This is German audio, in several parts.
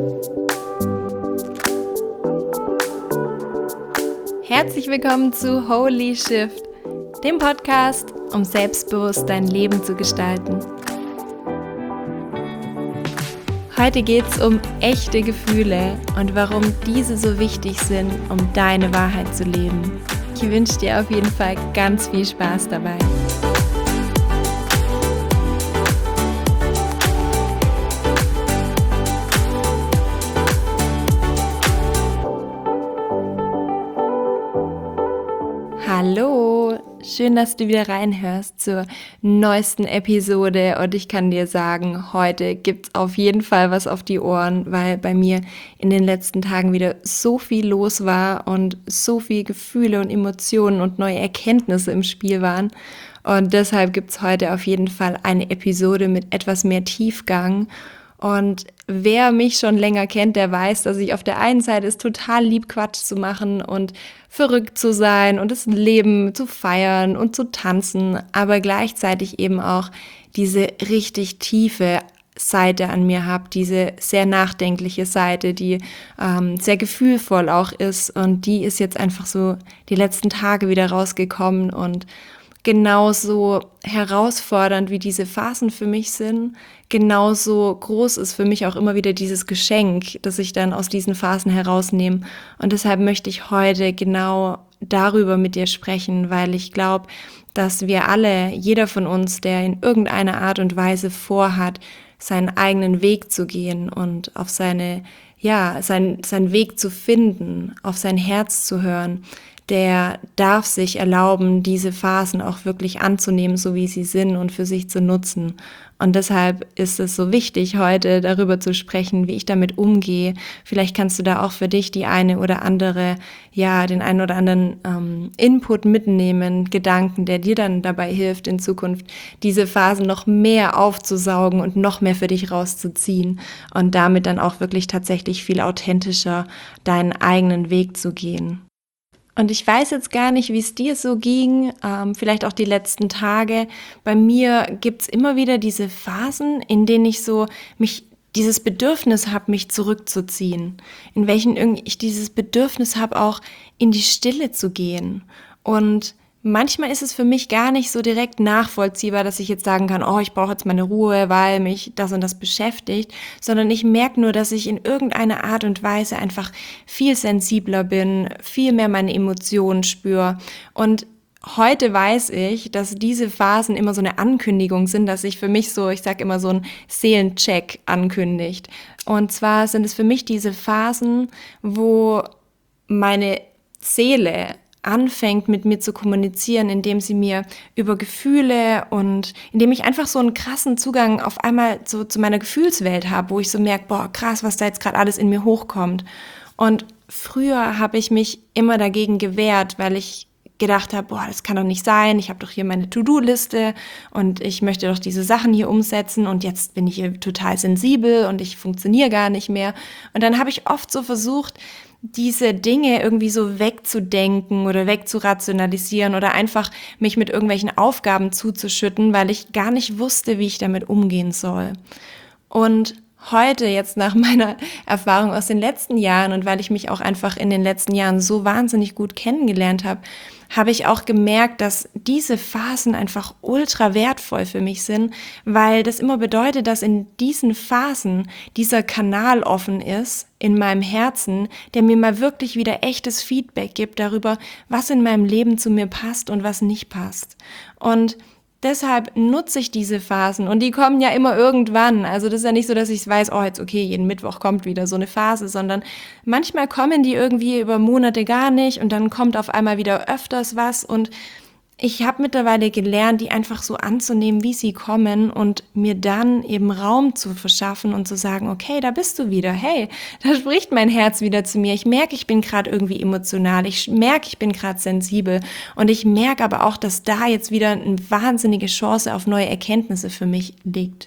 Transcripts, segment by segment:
Herzlich willkommen zu Holy Shift, dem Podcast, um selbstbewusst dein Leben zu gestalten. Heute geht es um echte Gefühle und warum diese so wichtig sind, um deine Wahrheit zu leben. Ich wünsche dir auf jeden Fall ganz viel Spaß dabei. Hallo, schön, dass du wieder reinhörst zur neuesten Episode und ich kann dir sagen, heute gibt's auf jeden Fall was auf die Ohren, weil bei mir in den letzten Tagen wieder so viel los war und so viel Gefühle und Emotionen und neue Erkenntnisse im Spiel waren und deshalb gibt's heute auf jeden Fall eine Episode mit etwas mehr Tiefgang. Und wer mich schon länger kennt, der weiß, dass ich auf der einen Seite es total lieb, Quatsch zu machen und verrückt zu sein und das Leben zu feiern und zu tanzen, aber gleichzeitig eben auch diese richtig tiefe Seite an mir habe, diese sehr nachdenkliche Seite, die sehr gefühlvoll auch ist und die ist jetzt einfach so die letzten Tage wieder rausgekommen und genauso herausfordernd wie diese Phasen für mich sind, genauso groß ist für mich auch immer wieder dieses Geschenk, das ich dann aus diesen Phasen herausnehme. Und deshalb möchte ich heute genau darüber mit dir sprechen, weil ich glaube, dass wir alle, jeder von uns, der in irgendeiner Art und Weise vorhat, seinen eigenen Weg zu gehen und auf seinen Weg zu finden, auf sein Herz zu hören, der darf sich erlauben, diese Phasen auch wirklich anzunehmen, so wie sie sind und für sich zu nutzen. Und deshalb ist es so wichtig, heute darüber zu sprechen, wie ich damit umgehe. Vielleicht kannst du da auch für dich den einen oder anderen Input mitnehmen, Gedanken, der dir dann dabei hilft, in Zukunft diese Phasen noch mehr aufzusaugen und noch mehr für dich rauszuziehen und damit dann auch wirklich tatsächlich viel authentischer deinen eigenen Weg zu gehen. Und ich weiß jetzt gar nicht, wie es dir so ging, vielleicht auch die letzten Tage. Bei mir gibt's immer wieder diese Phasen, in denen ich so dieses Bedürfnis habe, mich zurückzuziehen, in welchen ich dieses Bedürfnis habe, auch in die Stille zu gehen. Und manchmal ist es für mich gar nicht so direkt nachvollziehbar, dass ich jetzt sagen kann, oh, ich brauche jetzt meine Ruhe, weil mich das und das beschäftigt, sondern ich merke nur, dass ich in irgendeiner Art und Weise einfach viel sensibler bin, viel mehr meine Emotionen spüre. Und heute weiß ich, dass diese Phasen immer so eine Ankündigung sind, dass sich für mich so, ich sage immer so ein Seelencheck ankündigt. Und zwar sind es für mich diese Phasen, wo meine Seele anfängt mit mir zu kommunizieren, indem sie mir über Gefühle und indem ich einfach so einen krassen Zugang auf einmal so zu meiner Gefühlswelt habe, wo ich so merke, boah, krass, was da jetzt gerade alles in mir hochkommt. Und früher habe ich mich immer dagegen gewehrt, weil ich gedacht habe, boah, das kann doch nicht sein, ich habe doch hier meine To-Do-Liste und ich möchte doch diese Sachen hier umsetzen und jetzt bin ich hier total sensibel und ich funktioniere gar nicht mehr. Und dann habe ich oft so versucht, diese Dinge irgendwie so wegzudenken oder wegzurationalisieren oder einfach mich mit irgendwelchen Aufgaben zuzuschütten, weil ich gar nicht wusste, wie ich damit umgehen soll. Und heute, jetzt nach meiner Erfahrung aus den letzten Jahren und weil ich mich auch einfach in den letzten Jahren so wahnsinnig gut kennengelernt habe, habe ich auch gemerkt, dass diese Phasen einfach ultra wertvoll für mich sind, weil das immer bedeutet, dass in diesen Phasen dieser Kanal offen ist in meinem Herzen, der mir mal wirklich wieder echtes Feedback gibt darüber, was in meinem Leben zu mir passt und was nicht passt. Und deshalb nutze ich diese Phasen und die kommen ja immer irgendwann. Also das ist ja nicht so, dass ich weiß, oh jetzt okay, jeden Mittwoch kommt wieder so eine Phase, sondern manchmal kommen die irgendwie über Monate gar nicht und dann kommt auf einmal wieder öfters was und ich habe mittlerweile gelernt, die einfach so anzunehmen, wie sie kommen und mir dann eben Raum zu verschaffen und zu sagen, okay, da bist du wieder, hey, da spricht mein Herz wieder zu mir. Ich merke, ich bin gerade irgendwie emotional, ich merke, ich bin gerade sensibel und ich merke aber auch, dass da jetzt wieder eine wahnsinnige Chance auf neue Erkenntnisse für mich liegt.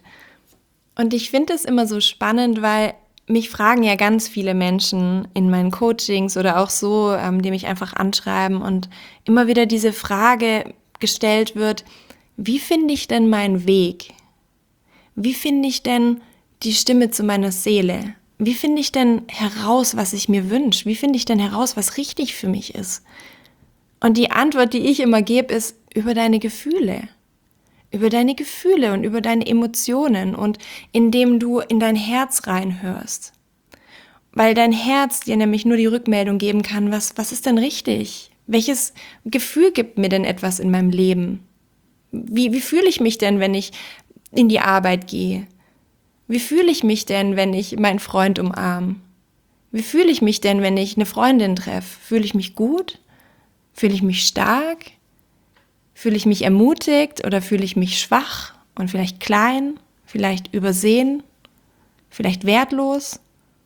Und ich finde es immer so spannend, weil mich fragen ja ganz viele Menschen in meinen Coachings oder auch so, die mich einfach anschreiben und immer wieder diese Frage gestellt wird, wie finde ich denn meinen Weg? Wie finde ich denn die Stimme zu meiner Seele? wie finde ich denn heraus, was ich mir wünsche? Wie finde ich denn heraus, was richtig für mich ist? Und die Antwort, die ich immer gebe, ist über deine Gefühle. Über deine Gefühle und über deine Emotionen und indem du in dein Herz reinhörst. Weil dein Herz dir nämlich nur die Rückmeldung geben kann, was ist denn richtig? Welches Gefühl gibt mir denn etwas in meinem Leben? Wie fühle ich mich denn, wenn ich in die Arbeit gehe? Wie fühle ich mich denn, wenn ich meinen Freund umarme? Wie fühle ich mich denn, wenn ich eine Freundin treffe? Fühle ich mich gut? Fühle ich mich stark? Fühle ich mich ermutigt oder fühle ich mich schwach und vielleicht klein, vielleicht übersehen, vielleicht wertlos?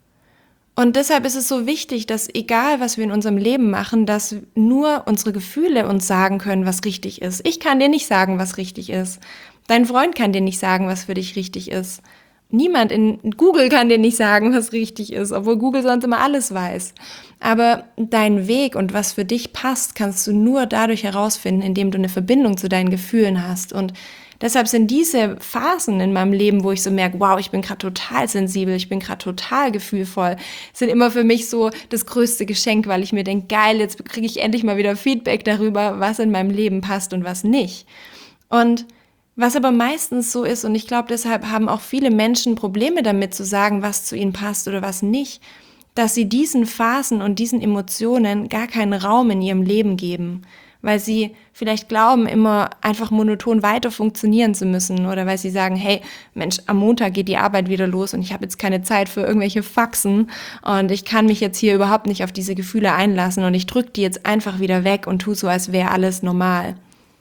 Und deshalb ist es so wichtig, dass egal, was wir in unserem Leben machen, dass nur unsere Gefühle uns sagen können, was richtig ist. Ich kann dir nicht sagen, was richtig ist. Dein Freund kann dir nicht sagen, was für dich richtig ist. Niemand in Google kann dir nicht sagen, was richtig ist, obwohl Google sonst immer alles weiß. Aber dein Weg und was für dich passt, kannst du nur dadurch herausfinden, indem du eine Verbindung zu deinen Gefühlen hast. Und deshalb sind diese Phasen in meinem Leben, wo ich so merke, wow, ich bin gerade total sensibel, ich bin gerade total gefühlvoll, sind immer für mich so das größte Geschenk, weil ich mir denke, geil, jetzt kriege ich endlich mal wieder Feedback darüber, was in meinem Leben passt und was nicht. Und was aber meistens so ist, und ich glaube, deshalb haben auch viele Menschen Probleme damit zu sagen, was zu ihnen passt oder was nicht, dass sie diesen Phasen und diesen Emotionen gar keinen Raum in ihrem Leben geben, weil sie vielleicht glauben, immer einfach monoton weiter funktionieren zu müssen oder weil sie sagen, hey, Mensch, am Montag geht die Arbeit wieder los und ich habe jetzt keine Zeit für irgendwelche Faxen und ich kann mich jetzt hier überhaupt nicht auf diese Gefühle einlassen und ich drücke die jetzt einfach wieder weg und tue so, als wäre alles normal.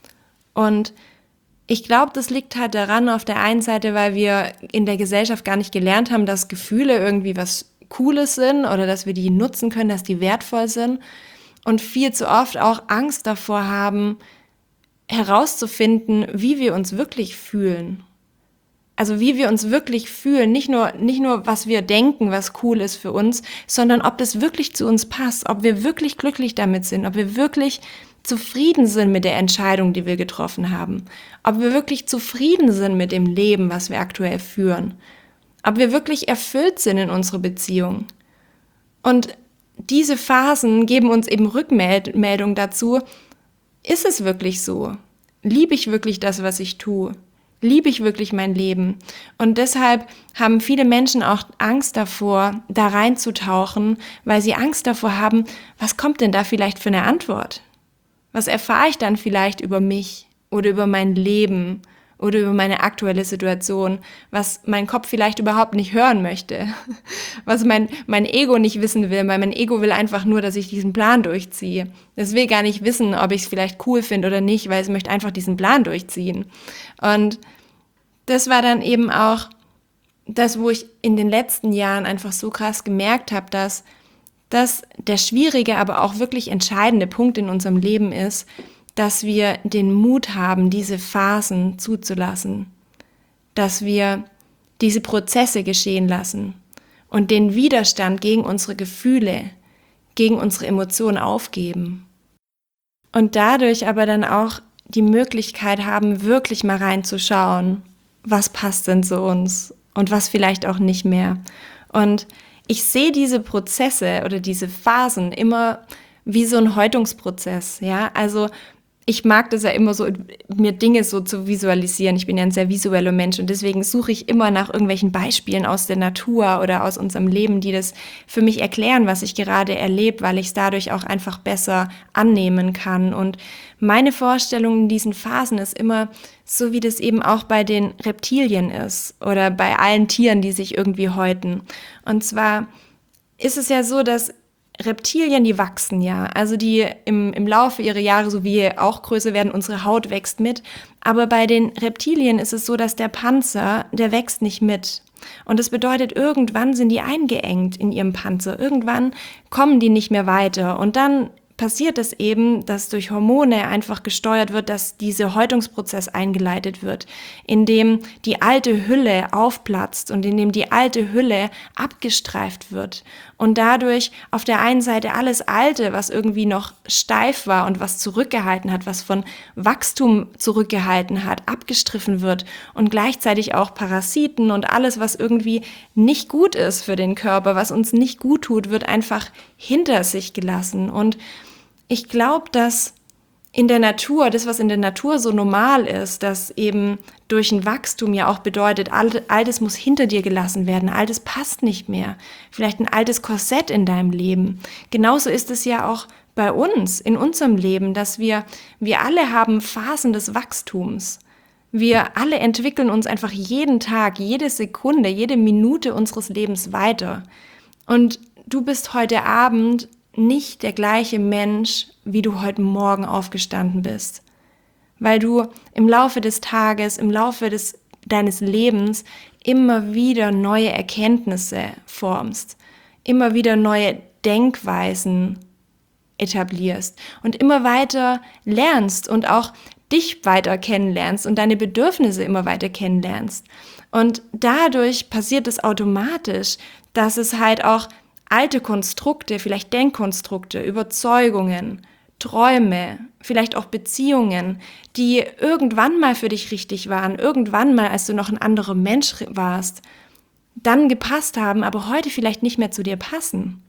Und ich glaube, das liegt halt daran, auf der einen Seite, weil wir in der Gesellschaft gar nicht gelernt haben, dass Gefühle irgendwie was Cooles sind oder dass wir die nutzen können, dass die wertvoll sind und viel zu oft auch Angst davor haben, herauszufinden, wie wir uns wirklich fühlen. Also wie wir uns wirklich fühlen, nicht nur, was wir denken, was cool ist für uns, sondern ob das wirklich zu uns passt, ob wir wirklich glücklich damit sind, ob wir wirklich zufrieden sind mit der Entscheidung, die wir getroffen haben, ob wir wirklich zufrieden sind mit dem Leben, was wir aktuell führen, ob wir wirklich erfüllt sind in unserer Beziehung. Und diese Phasen geben uns eben Rückmeldung dazu, ist es wirklich so? Liebe ich wirklich das, was ich tue? Liebe ich wirklich mein Leben? Und deshalb haben viele Menschen auch Angst davor, da reinzutauchen, weil sie Angst davor haben, was kommt denn da vielleicht für eine Antwort? Was erfahre ich dann vielleicht über mich oder über mein Leben oder über meine aktuelle Situation, was mein Kopf vielleicht überhaupt nicht hören möchte, was mein Ego nicht wissen will, weil mein Ego will einfach nur, dass ich diesen Plan durchziehe. Es will gar nicht wissen, ob ich es vielleicht cool finde oder nicht, weil es möchte einfach diesen Plan durchziehen. Und das war dann eben auch das, wo ich in den letzten Jahren einfach so krass gemerkt habe, dass das der schwierige, aber auch wirklich entscheidende Punkt in unserem Leben ist, dass wir den Mut haben, diese Phasen zuzulassen, dass wir diese Prozesse geschehen lassen und den Widerstand gegen unsere Gefühle, gegen unsere Emotionen aufgeben. Und dadurch aber dann auch die Möglichkeit haben, wirklich mal reinzuschauen, was passt denn zu uns und was vielleicht auch nicht mehr. Und ich sehe diese Prozesse oder diese Phasen immer wie so ein Häutungsprozess, ja, also ich mag das ja immer so, mir Dinge so zu visualisieren. Ich bin ja ein sehr visueller Mensch und deswegen suche ich immer nach irgendwelchen Beispielen aus der Natur oder aus unserem Leben, die das für mich erklären, was ich gerade erlebe, weil ich es dadurch auch einfach besser annehmen kann. Und meine Vorstellung in diesen Phasen ist immer so, wie das eben auch bei den Reptilien ist oder bei allen Tieren, die sich irgendwie häuten. Und zwar ist es ja so, dass Reptilien, die wachsen ja, also die im Laufe ihrer Jahre, so wie wir auch größer werden, unsere Haut wächst mit. Aber bei den Reptilien ist es so, dass der Panzer, der wächst nicht mit. Und das bedeutet, irgendwann sind die eingeengt in ihrem Panzer. Irgendwann kommen die nicht mehr weiter. Und dann passiert es eben, dass durch Hormone einfach gesteuert wird, dass dieser Häutungsprozess eingeleitet wird, in dem die alte Hülle aufplatzt und in dem die alte Hülle abgestreift wird und dadurch auf der einen Seite alles Alte, was irgendwie noch steif war und was zurückgehalten hat, was von Wachstum zurückgehalten hat, abgestriffen wird und gleichzeitig auch Parasiten und alles, was irgendwie nicht gut ist für den Körper, was uns nicht gut tut, wird einfach hinter sich gelassen. Und ich glaube, dass in der Natur, das, was in der Natur so normal ist, dass eben durch ein Wachstum ja auch bedeutet, Altes muss hinter dir gelassen werden, Altes passt nicht mehr. Vielleicht ein altes Korsett in deinem Leben. Genauso ist es ja auch bei uns, in unserem Leben, dass wir alle haben Phasen des Wachstums. Wir alle entwickeln uns einfach jeden Tag, jede Sekunde, jede Minute unseres Lebens weiter. Und du bist heute Abend nicht der gleiche Mensch, wie du heute Morgen aufgestanden bist. Weil du im Laufe des Tages, im Laufe deines Lebens immer wieder neue Erkenntnisse formst, immer wieder neue Denkweisen etablierst und immer weiter lernst und auch dich weiter kennenlernst und deine Bedürfnisse immer weiter kennenlernst. Und dadurch passiert es automatisch, dass es halt auch alte Konstrukte, vielleicht Denkkonstrukte, Überzeugungen, Träume, vielleicht auch Beziehungen, die irgendwann mal für dich richtig waren, irgendwann mal, als du noch ein anderer Mensch warst, dann gepasst haben, aber heute vielleicht nicht mehr zu dir passen.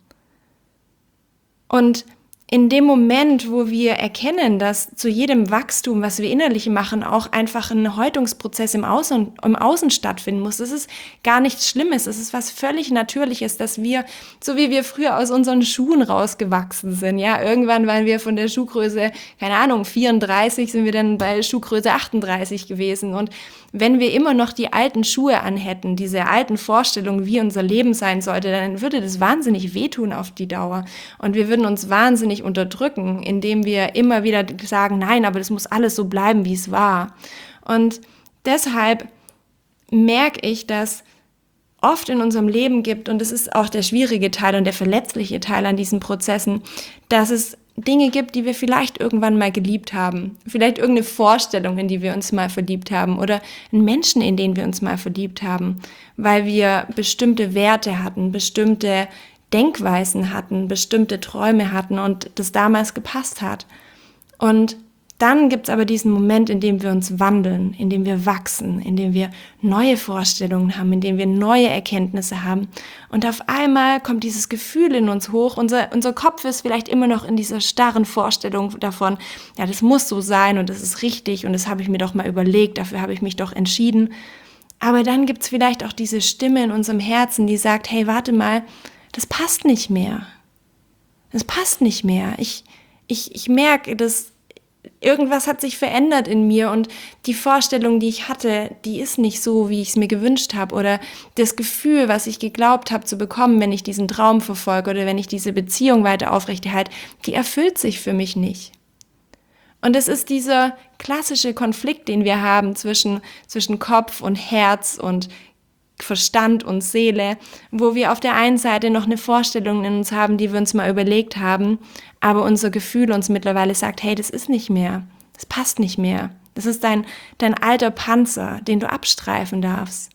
Und in dem Moment, wo wir erkennen, dass zu jedem Wachstum, was wir innerlich machen, auch einfach ein Häutungsprozess im Außen stattfinden muss, das ist gar nichts Schlimmes, das ist was völlig Natürliches, dass wir, so wie wir früher aus unseren Schuhen rausgewachsen sind, ja, irgendwann waren wir von der Schuhgröße, keine Ahnung, 34, sind wir dann bei Schuhgröße 38 gewesen und wenn wir immer noch die alten Schuhe anhätten, diese alten Vorstellungen, wie unser Leben sein sollte, dann würde das wahnsinnig wehtun auf die Dauer und wir würden uns wahnsinnig unterdrücken, indem wir immer wieder sagen, nein, aber das muss alles so bleiben, wie es war. Und deshalb merke ich, dass oft in unserem Leben gibt, und das ist auch der schwierige Teil und der verletzliche Teil an diesen Prozessen, dass es Dinge gibt, die wir vielleicht irgendwann mal geliebt haben. Vielleicht irgendeine Vorstellung, in die wir uns mal verliebt haben oder einen Menschen, in den wir uns mal verliebt haben, weil wir bestimmte Werte hatten, bestimmte Denkweisen hatten, bestimmte Träume hatten und das damals gepasst hat. Und dann gibt's aber diesen Moment, in dem wir uns wandeln, in dem wir wachsen, in dem wir neue Vorstellungen haben, in dem wir neue Erkenntnisse haben. Und auf einmal kommt dieses Gefühl in uns hoch. Unser Kopf ist vielleicht immer noch in dieser starren Vorstellung davon, ja, das muss so sein und das ist richtig und das habe ich mir doch mal überlegt, dafür habe ich mich doch entschieden. Aber dann gibt's vielleicht auch diese Stimme in unserem Herzen, die sagt, hey, warte mal, das passt nicht mehr. Das passt nicht mehr. Ich merke, dass irgendwas hat sich verändert in mir und die Vorstellung, die ich hatte, die ist nicht so, wie ich es mir gewünscht habe oder das Gefühl, was ich geglaubt habe zu bekommen, wenn ich diesen Traum verfolge oder wenn ich diese Beziehung weiter aufrechterhalte, die erfüllt sich für mich nicht. Und es ist dieser klassische Konflikt, den wir haben zwischen Kopf und Herz und Verstand und Seele, wo wir auf der einen Seite noch eine Vorstellung in uns haben, die wir uns mal überlegt haben, aber unser Gefühl uns mittlerweile sagt, hey, das ist nicht mehr, das passt nicht mehr. Das ist dein alter Panzer, den du abstreifen darfst.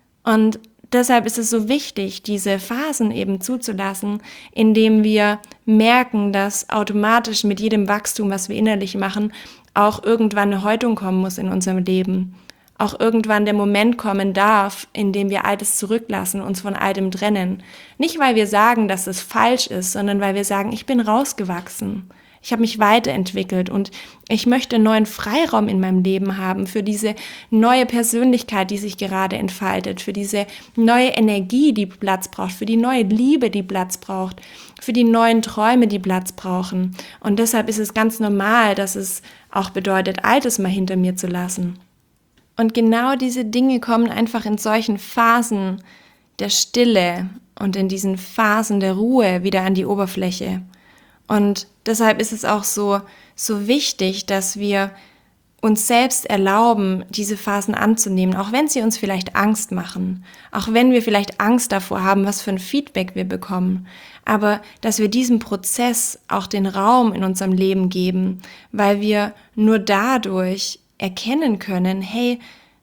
Und deshalb ist es so wichtig, diese Phasen eben zuzulassen, indem wir merken, dass automatisch mit jedem Wachstum, was wir innerlich machen, auch irgendwann eine Häutung kommen muss in unserem Leben. Auch irgendwann der Moment kommen darf, in dem wir Altes zurücklassen, uns von Altem trennen. Nicht, weil wir sagen, dass es falsch ist, sondern weil wir sagen, ich bin rausgewachsen. Ich habe mich weiterentwickelt und ich möchte einen neuen Freiraum in meinem Leben haben für diese neue Persönlichkeit, die sich gerade entfaltet, für diese neue Energie, die Platz braucht, für die neue Liebe, die Platz braucht, für die neuen Träume, die Platz brauchen. Und deshalb ist es ganz normal, dass es auch bedeutet, Altes mal hinter mir zu lassen. Und genau diese Dinge kommen einfach in solchen Phasen der Stille und in diesen Phasen der Ruhe wieder an die Oberfläche. Und deshalb ist es auch so wichtig, dass wir uns selbst erlauben, diese Phasen anzunehmen, auch wenn sie uns vielleicht Angst machen, auch wenn wir vielleicht Angst davor haben, was für ein Feedback wir bekommen, aber dass wir diesem Prozess auch den Raum in unserem Leben geben, weil wir nur dadurch erkennen können, hey,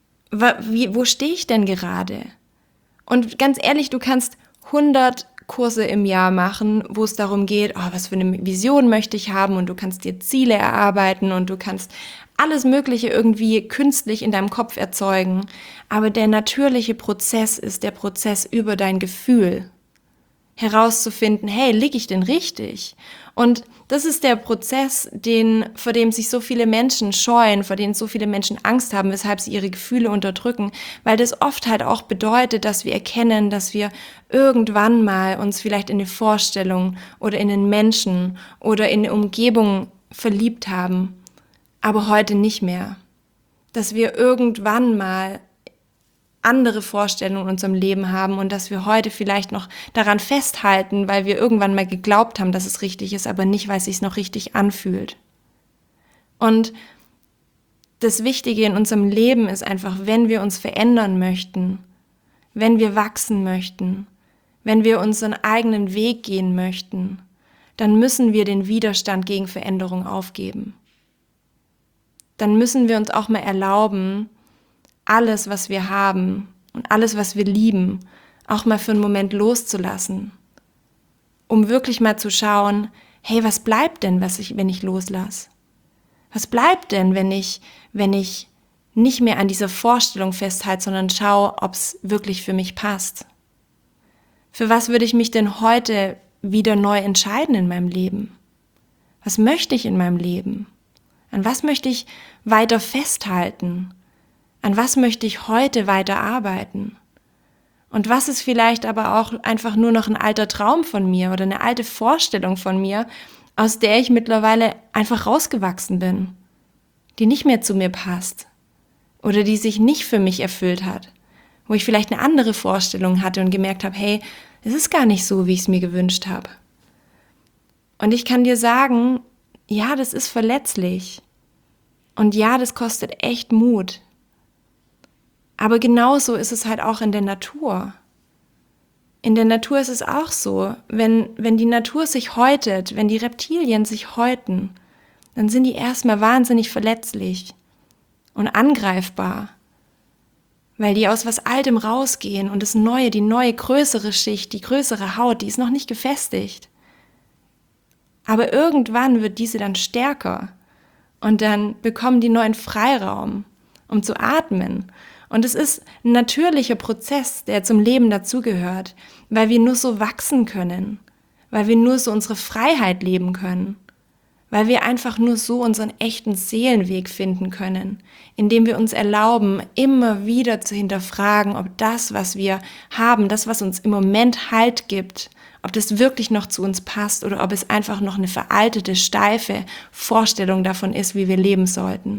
wo stehe ich denn gerade? Und ganz ehrlich, du kannst 100 Kurse im Jahr machen, wo es darum geht, was für eine Vision möchte ich haben, und du kannst dir Ziele erarbeiten und du kannst alles Mögliche irgendwie künstlich in deinem Kopf erzeugen. Aber der natürliche Prozess ist der Prozess über dein Gefühl. Herauszufinden, hey, liege ich denn richtig? Und das ist der Prozess, vor dem sich so viele Menschen scheuen, vor dem so viele Menschen Angst haben, weshalb sie ihre Gefühle unterdrücken, weil das oft halt auch bedeutet, dass wir erkennen, dass wir irgendwann mal uns vielleicht in eine Vorstellung oder in einen Menschen oder in eine Umgebung verliebt haben, aber heute nicht mehr. Dass wir irgendwann mal andere Vorstellungen in unserem Leben haben und dass wir heute vielleicht noch daran festhalten, weil wir irgendwann mal geglaubt haben, dass es richtig ist, aber nicht, weil es sich noch richtig anfühlt. Und das Wichtige in unserem Leben ist einfach, wenn wir uns verändern möchten, wenn wir wachsen möchten, wenn wir unseren eigenen Weg gehen möchten, dann müssen wir den Widerstand gegen Veränderung aufgeben. Dann müssen wir uns auch mal erlauben, alles, was wir haben und alles, was wir lieben, auch mal für einen Moment loszulassen, um wirklich mal zu schauen, hey, was bleibt denn, wenn ich loslasse? Was bleibt denn, wenn ich nicht mehr an dieser Vorstellung festhalte, sondern schaue, ob es wirklich für mich passt? Für was würde ich mich denn heute wieder neu entscheiden in meinem Leben? Was möchte ich in meinem Leben? An was möchte ich weiter festhalten? An was möchte ich heute weiter arbeiten? Und was ist vielleicht aber auch einfach nur noch ein alter Traum von mir oder eine alte Vorstellung von mir, aus der ich mittlerweile einfach rausgewachsen bin, die nicht mehr zu mir passt oder die sich nicht für mich erfüllt hat, wo ich vielleicht eine andere Vorstellung hatte und gemerkt habe, hey, es ist gar nicht so, wie ich es mir gewünscht habe. Und ich kann dir sagen, ja, das ist verletzlich und ja, das kostet echt Mut. Aber genauso ist es halt auch in der Natur. In der Natur ist es auch so, wenn die Natur sich häutet, wenn die Reptilien sich häuten, dann sind die erstmal wahnsinnig verletzlich und angreifbar, weil die aus was Altem rausgehen und das Neue, die neue größere Schicht, die größere Haut, die ist noch nicht gefestigt. Aber irgendwann wird diese dann stärker und dann bekommen die neuen Freiraum, um zu atmen. Und es ist ein natürlicher Prozess, der zum Leben dazugehört, weil wir nur so wachsen können, weil wir nur so unsere Freiheit leben können, weil wir einfach nur so unseren echten Seelenweg finden können, indem wir uns erlauben, immer wieder zu hinterfragen, ob das, was wir haben, das, was uns im Moment Halt gibt, ob das wirklich noch zu uns passt oder ob es einfach noch eine veraltete, steife Vorstellung davon ist, wie wir leben sollten.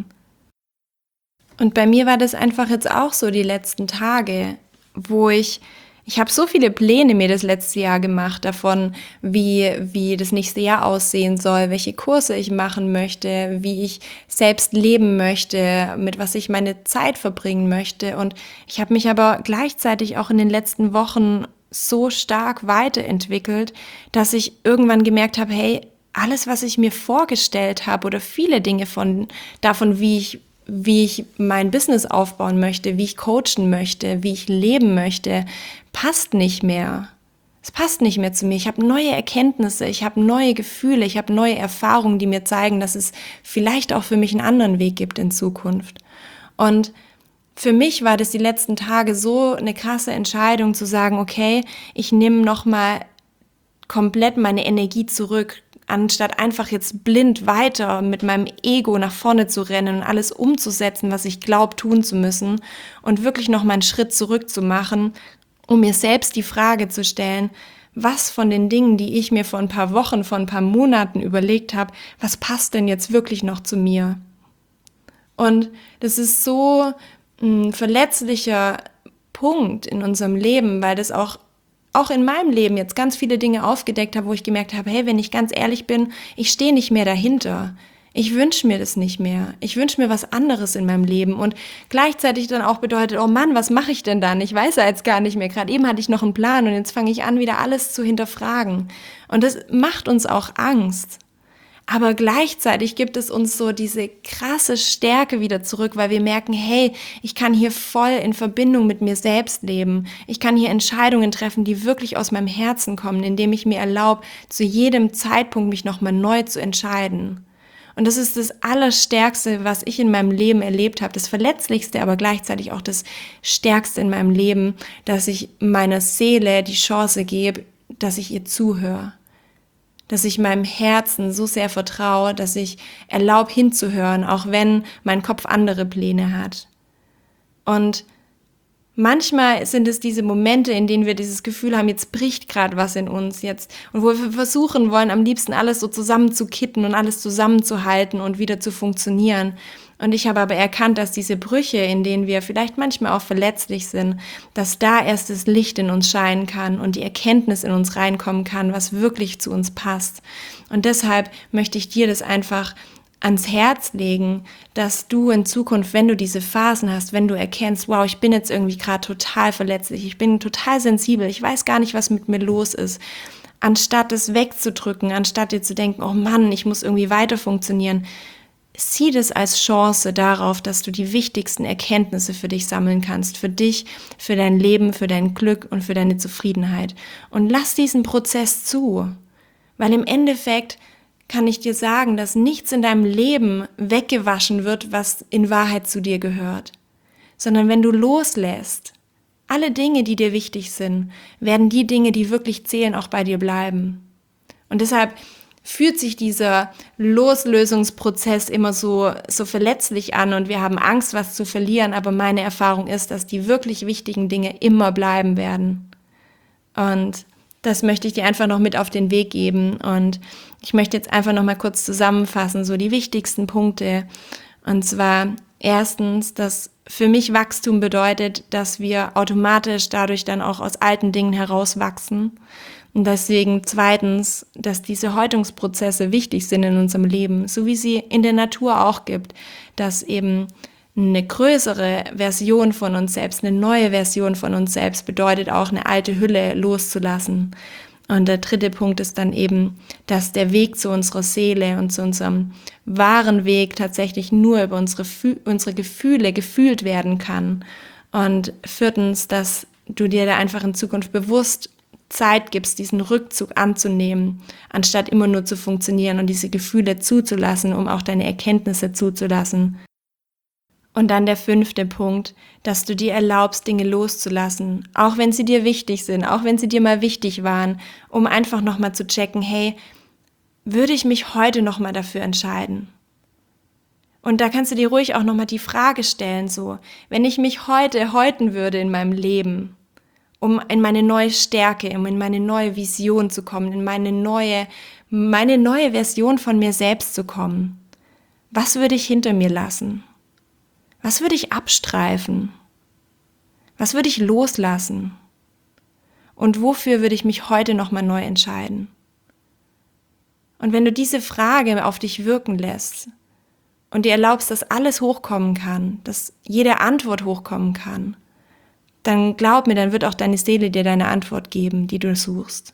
Und bei mir war das einfach jetzt auch so die letzten Tage, wo ich habe so viele Pläne mir das letzte Jahr gemacht davon, wie das nächste Jahr aussehen soll, welche Kurse ich machen möchte, wie ich selbst leben möchte, mit was ich meine Zeit verbringen möchte. Und ich habe mich aber gleichzeitig auch in den letzten Wochen so stark weiterentwickelt, dass ich irgendwann gemerkt habe, hey, alles, was ich mir vorgestellt habe oder viele Dinge davon, wie ich mein Business aufbauen möchte, wie ich coachen möchte, wie ich leben möchte, passt nicht mehr. Es passt nicht mehr zu mir. Ich habe neue Erkenntnisse, ich habe neue Gefühle, ich habe neue Erfahrungen, die mir zeigen, dass es vielleicht auch für mich einen anderen Weg gibt in Zukunft. Und für mich war das die letzten Tage so eine krasse Entscheidung zu sagen, okay, ich nehme nochmal komplett meine Energie zurück, anstatt einfach jetzt blind weiter mit meinem Ego nach vorne zu rennen und alles umzusetzen, was ich glaube tun zu müssen und wirklich noch mal einen Schritt zurück zu machen, um mir selbst die Frage zu stellen, was von den Dingen, die ich mir vor ein paar Wochen, vor ein paar Monaten überlegt habe, was passt denn jetzt wirklich noch zu mir? Und das ist so ein verletzlicher Punkt in unserem Leben, weil das auch in meinem Leben jetzt ganz viele Dinge aufgedeckt habe, wo ich gemerkt habe, hey, wenn ich ganz ehrlich bin, ich stehe nicht mehr dahinter. Ich wünsche mir das nicht mehr. Ich wünsche mir was anderes in meinem Leben und gleichzeitig dann auch bedeutet, oh Mann, was mache ich denn dann? Ich weiß ja jetzt gar nicht mehr. Gerade eben hatte ich noch einen Plan und jetzt fange ich an, wieder alles zu hinterfragen. Und das macht uns auch Angst. Aber gleichzeitig gibt es uns so diese krasse Stärke wieder zurück, weil wir merken, hey, ich kann hier voll in Verbindung mit mir selbst leben. Ich kann hier Entscheidungen treffen, die wirklich aus meinem Herzen kommen, indem ich mir erlaube, zu jedem Zeitpunkt mich nochmal neu zu entscheiden. Und das ist das Allerstärkste, was ich in meinem Leben erlebt habe. Das Verletzlichste, aber gleichzeitig auch das Stärkste in meinem Leben, dass ich meiner Seele die Chance gebe, dass ich ihr zuhöre. Dass ich meinem Herzen so sehr vertraue, dass ich erlaube hinzuhören, auch wenn mein Kopf andere Pläne hat. Und manchmal sind es diese Momente, in denen wir dieses Gefühl haben, jetzt bricht gerade was in uns jetzt und wo wir versuchen wollen, am liebsten alles so zusammenzukitten und alles zusammenzuhalten und wieder zu funktionieren. Und ich habe aber erkannt, dass diese Brüche, in denen wir vielleicht manchmal auch verletzlich sind, dass da erst das Licht in uns scheinen kann und die Erkenntnis in uns reinkommen kann, was wirklich zu uns passt. Und deshalb möchte ich dir das einfach ans Herz legen, dass du in Zukunft, wenn du diese Phasen hast, wenn du erkennst, wow, ich bin jetzt irgendwie gerade total verletzlich, ich bin total sensibel, ich weiß gar nicht, was mit mir los ist, anstatt es wegzudrücken, anstatt dir zu denken, oh Mann, ich muss irgendwie weiter funktionieren, sieh das als Chance darauf, dass du die wichtigsten Erkenntnisse für dich sammeln kannst, für dich, für dein Leben, für dein Glück und für deine Zufriedenheit. Und lass diesen Prozess zu, weil im Endeffekt kann ich dir sagen, dass nichts in deinem Leben weggewaschen wird, was in Wahrheit zu dir gehört. Sondern wenn du loslässt, alle Dinge, die dir wichtig sind, werden die Dinge, die wirklich zählen, auch bei dir bleiben. Und deshalb fühlt sich dieser Loslösungsprozess immer so verletzlich an und wir haben Angst, was zu verlieren, aber meine Erfahrung ist, dass die wirklich wichtigen Dinge immer bleiben werden. Und das möchte ich dir einfach noch mit auf den Weg geben und ich möchte jetzt einfach noch mal kurz zusammenfassen, so die wichtigsten Punkte. Und zwar erstens, dass für mich Wachstum bedeutet, dass wir automatisch dadurch dann auch aus alten Dingen herauswachsen. Und deswegen zweitens, dass diese Häutungsprozesse wichtig sind in unserem Leben, so wie sie in der Natur auch gibt, dass eben eine größere Version von uns selbst, eine neue Version von uns selbst bedeutet auch, eine alte Hülle loszulassen. Und der dritte Punkt ist dann eben, dass der Weg zu unserer Seele und zu unserem wahren Weg tatsächlich nur über unsere Gefühle gefühlt werden kann. Und viertens, dass du dir da einfach in Zukunft bewusst Zeit gibst, diesen Rückzug anzunehmen, anstatt immer nur zu funktionieren und diese Gefühle zuzulassen, um auch deine Erkenntnisse zuzulassen. Und dann der 5. Punkt, dass du dir erlaubst, Dinge loszulassen, auch wenn sie dir wichtig sind, auch wenn sie dir mal wichtig waren, um einfach nochmal zu checken, hey, würde ich mich heute nochmal dafür entscheiden? Und da kannst du dir ruhig auch nochmal die Frage stellen, so, wenn ich mich heute häuten würde in meinem Leben, um in meine neue Stärke, um in meine neue Vision zu kommen, in meine neue Version von mir selbst zu kommen, was würde ich hinter mir lassen? Was würde ich abstreifen? Was würde ich loslassen? Und wofür würde ich mich heute nochmal neu entscheiden? Und wenn du diese Frage auf dich wirken lässt und dir erlaubst, dass alles hochkommen kann, dass jede Antwort hochkommen kann, dann glaub mir, dann wird auch deine Seele dir deine Antwort geben, die du suchst.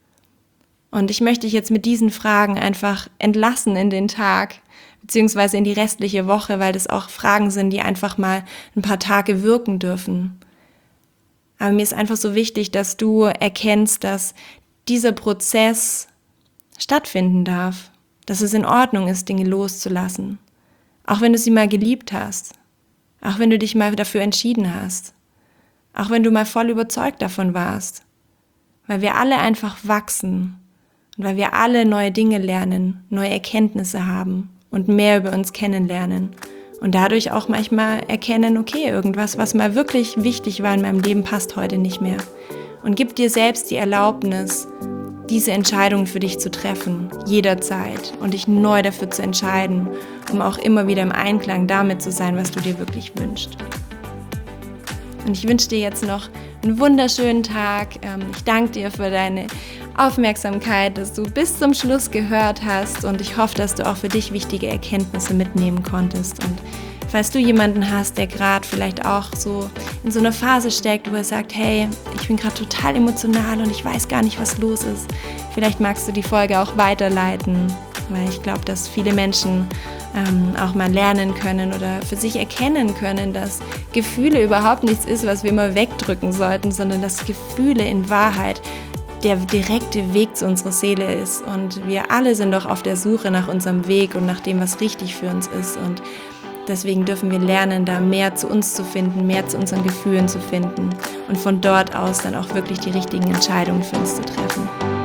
Und ich möchte dich jetzt mit diesen Fragen einfach entlassen in den Tag, beziehungsweise in die restliche Woche, weil das auch Fragen sind, die einfach mal ein paar Tage wirken dürfen. Aber mir ist einfach so wichtig, dass du erkennst, dass dieser Prozess stattfinden darf, dass es in Ordnung ist, Dinge loszulassen. Auch wenn du sie mal geliebt hast, auch wenn du dich mal dafür entschieden hast, auch wenn du mal voll überzeugt davon warst, weil wir alle einfach wachsen und weil wir alle neue Dinge lernen, neue Erkenntnisse haben und mehr über uns kennenlernen und dadurch auch manchmal erkennen, okay, irgendwas, was mal wirklich wichtig war in meinem Leben, passt heute nicht mehr. Und gib dir selbst die Erlaubnis, diese Entscheidung für dich zu treffen, jederzeit und dich neu dafür zu entscheiden, um auch immer wieder im Einklang damit zu sein, was du dir wirklich wünschst. Und ich wünsche dir jetzt noch einen wunderschönen Tag. Ich danke dir für deine Aufmerksamkeit, dass du bis zum Schluss gehört hast, und ich hoffe, dass du auch für dich wichtige Erkenntnisse mitnehmen konntest. Und falls du jemanden hast, der gerade vielleicht auch so in so einer Phase steckt, wo er sagt, hey, ich bin gerade total emotional und ich weiß gar nicht, was los ist, vielleicht magst du die Folge auch weiterleiten, weil ich glaube, dass viele Menschen auch mal lernen können oder für sich erkennen können, dass Gefühle überhaupt nichts ist, was wir immer wegdrücken sollten, sondern dass Gefühle in Wahrheit der direkte Weg zu unserer Seele ist. Und wir alle sind doch auf der Suche nach unserem Weg und nach dem, was richtig für uns ist. Und deswegen dürfen wir lernen, da mehr zu uns zu finden, mehr zu unseren Gefühlen zu finden und von dort aus dann auch wirklich die richtigen Entscheidungen für uns zu treffen.